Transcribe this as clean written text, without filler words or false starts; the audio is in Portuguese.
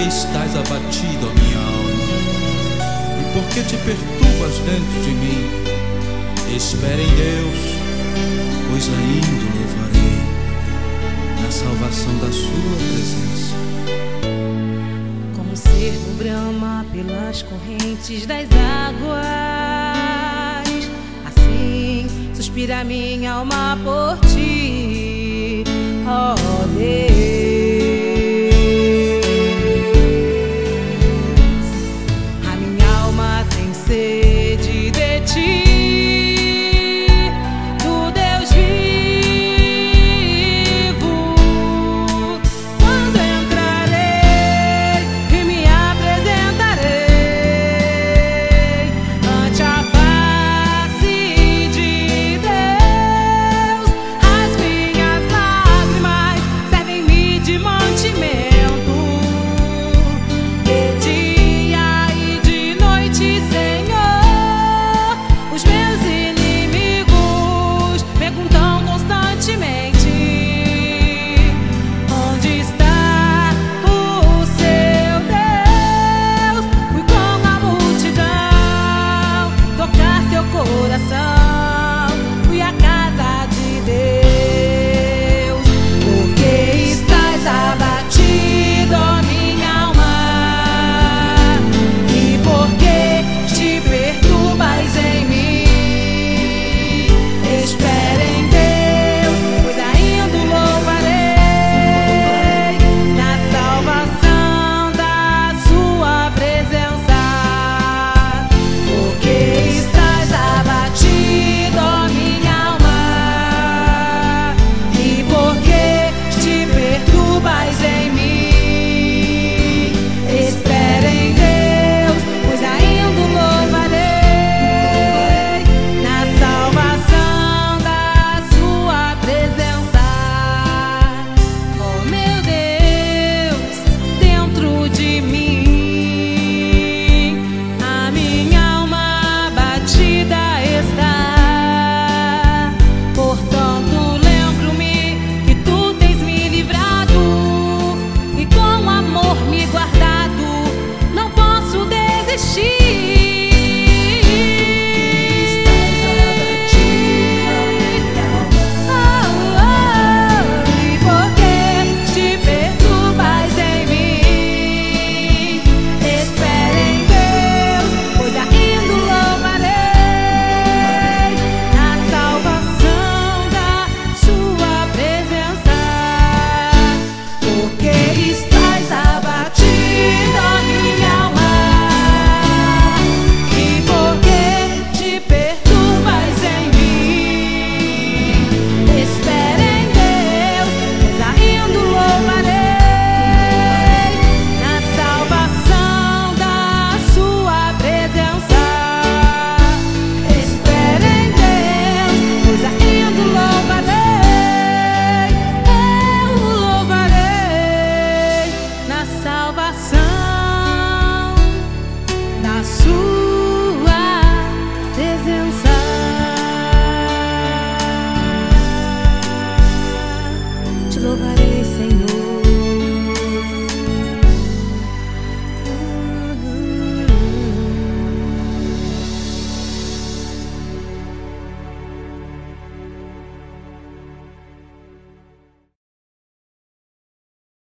estás abatido, ó minha alma? E por que te perturbas dentro de mim? Espere em Deus, pois ainda o louvarei na salvação da sua presença. Como um cervo brama pelas correntes das águas, assim suspira minha alma por ti, ó Deus.